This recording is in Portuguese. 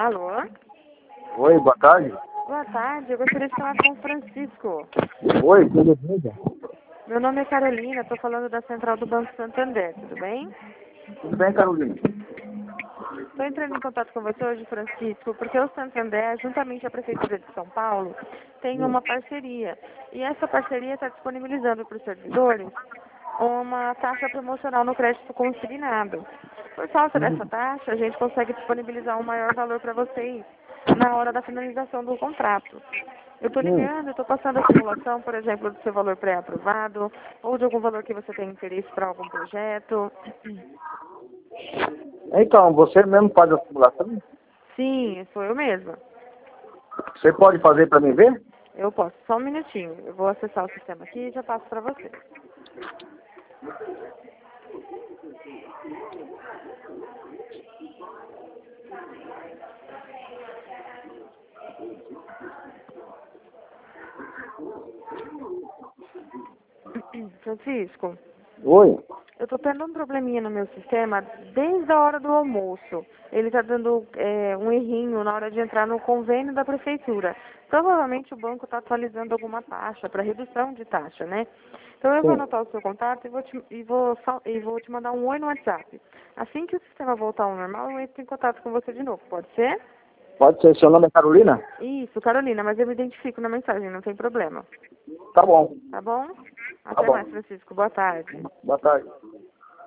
Alô? Oi, boa tarde. Boa tarde, eu gostaria de falar com o Francisco. Oi, tudo bem? Meu nome é Carolina, estou falando da Central do Banco Santander, tudo bem? Tudo bem, Carolina? Estou entrando em contato com você hoje, Francisco, porque o Santander, juntamente à Prefeitura de São Paulo, tem uma parceria. E essa parceria está disponibilizando para os servidores uma taxa promocional no crédito consignado. Por falta dessa taxa, a gente consegue disponibilizar um maior valor para vocês na hora da finalização do contrato. Eu estou ligando, estou passando a simulação, por exemplo, do seu valor pré-aprovado, ou de algum valor que você tem interesse para algum projeto. Então, você mesmo faz a simulação? Sim, sou eu mesma. Você pode fazer para mim ver? Eu posso, só um minutinho. Eu vou acessar o sistema aqui e já passo para você. Francisco, Oi. eu estou tendo um probleminha no meu sistema desde a hora do almoço. Ele está dando um errinho na hora de entrar no convênio da prefeitura. Provavelmente o banco está atualizando alguma taxa para redução de taxa, né? Então eu vou anotar o seu contato e vou te mandar um oi no WhatsApp. Assim que o sistema voltar ao normal, eu entro em contato com você de novo. Pode ser? Pode ser, seu nome é Carolina? Isso, Carolina, mas eu me identifico na mensagem, não tem problema. Tá bom. Tá bom? Até bom. mais, Francisco. Boa tarde. Boa tarde.